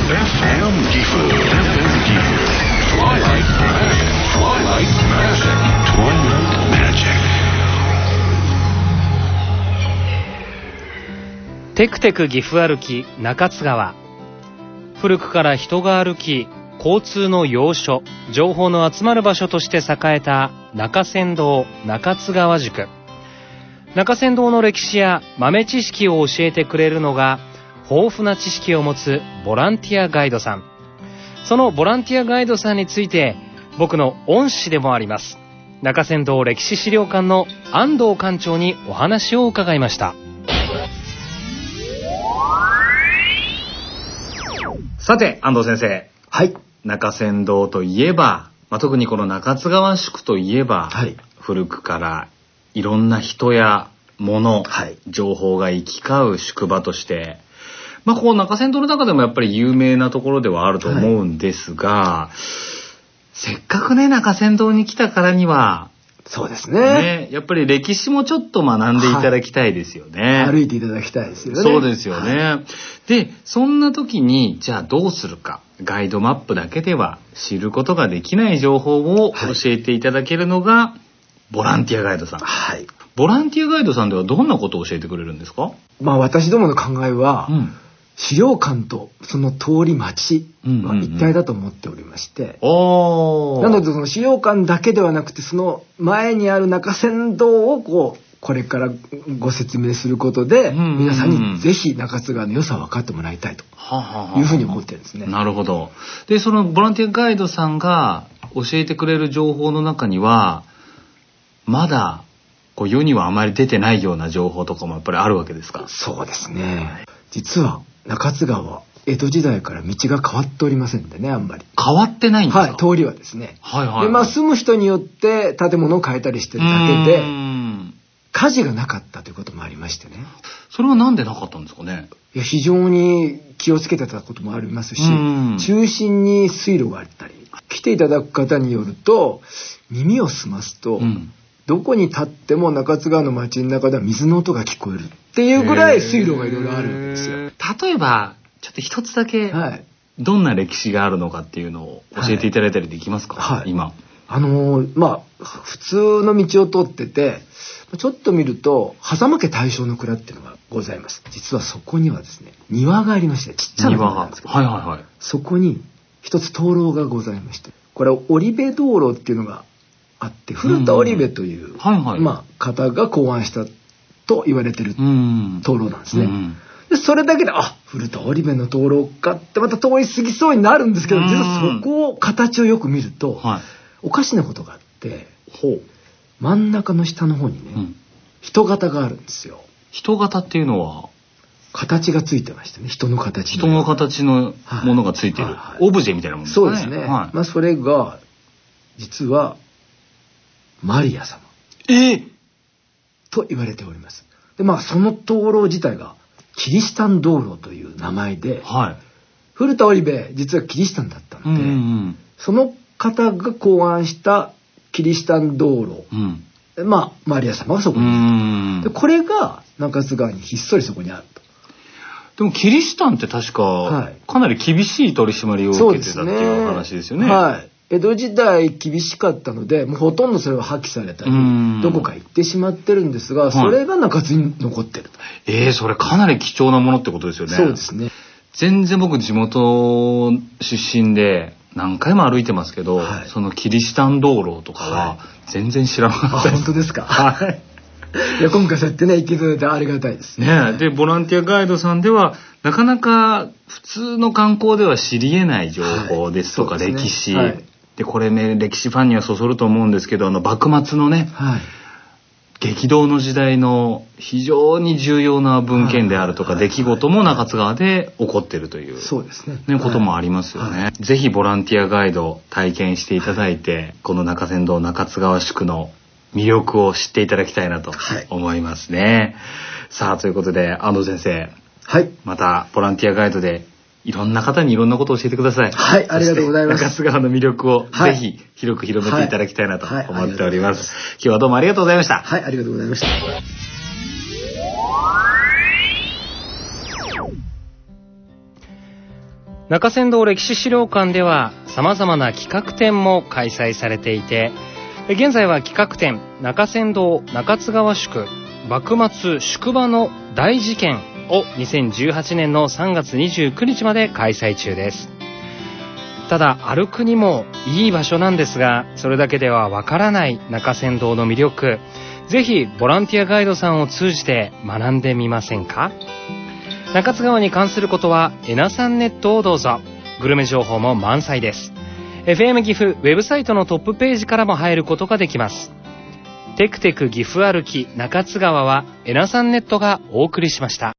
FM Gifu. Twilight Magic. テクテク岐阜歩き中津川。古くから人が歩き、交通の要所、情報の集まる場所として栄えた中山道中津川宿。中山道の歴史や豆知識を教えてくれるのが、豊富な知識を持つボランティアガイドさん。そのボランティアガイドさんについて、僕の恩師でもあります、中山道歴史資料館の安藤館長にお話を伺いました。さて、安藤先生。 はい。 中山道といえば、特にこの中津川宿といえば、 はい、 古くからいろんな人や物、情報が行き交う宿場として、こう中山道の中でもやっぱり有名なところではあると思うんですが、せっかくね中山道に来たからには、 そうですね。 やっぱり歴史もちょっと学んでいただきたいですよね。 歩いていただきたいですよね。 そうですよね。で、そんな時にじゃあどうするか。ガイドマップだけでは知ることができない情報を教えていただけるのがボランティアガイドさん。 はい。 ボランティアガイドさんではどんなことを教えてくれるんですか？ 私どもの考えは、資料館とその通り町は一体だと思っておりまして、なのでその資料館だけではなくて、その前にある中山道をこれからご説明することで、皆さんにぜひ中津川の良さを分かってもらいたいというふうに思ってるんですね。 なるほど。で、そのボランティアガイドさんが教えてくれる情報の中には、まだ世にはあまり出てないような情報とかもやっぱりあるわけですか？ そうですね。実は中津川は江戸時代から道が変わっておりませんでね、あんまり。 変わってないんですか？ 通りはですね。で、住む人によって建物を変えたりしてるだけで、火事がなかったということもありましてね。 それはなんでなかったんですかね？ いや、非常に気をつけてたこともありますし、中心に水路があったり、来ていただく方によると、耳を澄ますと、どこに立っても中津川の街の中では水の音が聞こえるっていうぐらい水路がいろいろあるんですよ。 例えばちょっと一つだけ、どんな歴史があるのかっていうのを教えていただいたりできますか？今普通の道を通ってて、ちょっと見ると狭間家大正の蔵っていうのがございます。実はそこにはですね、庭がありまして、ちっちゃな庭なんですけど、そこに一つ灯籠がございまして、これは織部灯籠っていうのがあって、古田織部という方が考案したと言われてる灯籠なんですね。でそれだけで古田織部の灯籠かってまた通り過ぎそうになるんですけど、実はそこを形をよく見ると、おかしなことがあって、真ん中の下の方にね、人型があるんですよ。 人型っていうのは形がついてましてね、人の形のものがついてる、オブジェみたいなものですかね。 そうですね。それが実はマリア様と言われております。でその灯籠自体がキリシタン灯籠という名前で、古田織部実はキリシタンだったので、その方が考案したキリシタン灯籠、マリア様がそこにいる。でこれが中津川にひっそりそこにあると。 でもキリシタンって確か、かなり厳しい取り締まりを受けてたっていう話ですよね。 江戸時代厳しかったので、もうほとんどそれは破棄されたり、どこか行ってしまってるんですが、それが中津に残ってると。 それかなり貴重なものってことですよね。 そうですね。 全然僕地元出身で何回も歩いてますけど、そのキリシタン道路とかは全然知らなかったです。 本当ですか？いや、今回そうやってね、行っていただいてありがたいですね。で、ボランティアガイドさんではなかなか普通の観光では知り得ない情報ですとか、歴史で、これね、歴史ファンにはそそると思うんですけど、幕末のね、激動の時代の非常に重要な文献であるとか、出来事も中津川で起こっているという、こともありますよね。ぜひボランティアガイド体験していただいて、この中山道中津川宿の魅力を知っていただきたいなと思いますね。さあ、ということで安藤先生、またボランティアガイドでいろんな方にいろんなことを教えてください。 ありがとうございます。 中津川の魅力をぜひ広く広めていただきたいなと思っております。今日はどうもありがとうございました。 ありがとうございました。 中山道歴史資料館では様々な企画展も開催されていて、現在は企画展中山道中津川宿幕末宿場の大事件を2018年の3月29日まで開催中です。ただ歩くにもいい場所なんですが、それだけではわからない中山道の魅力、ぜひボランティアガイドさんを通じて学んでみませんか？中津川に関することはエナさんネットをどうぞ。グルメ情報も満載です。 FM 岐阜ウェブサイトのトップページからも入ることができます。テクテク岐阜歩き中津川はエナさんネットがお送りしました。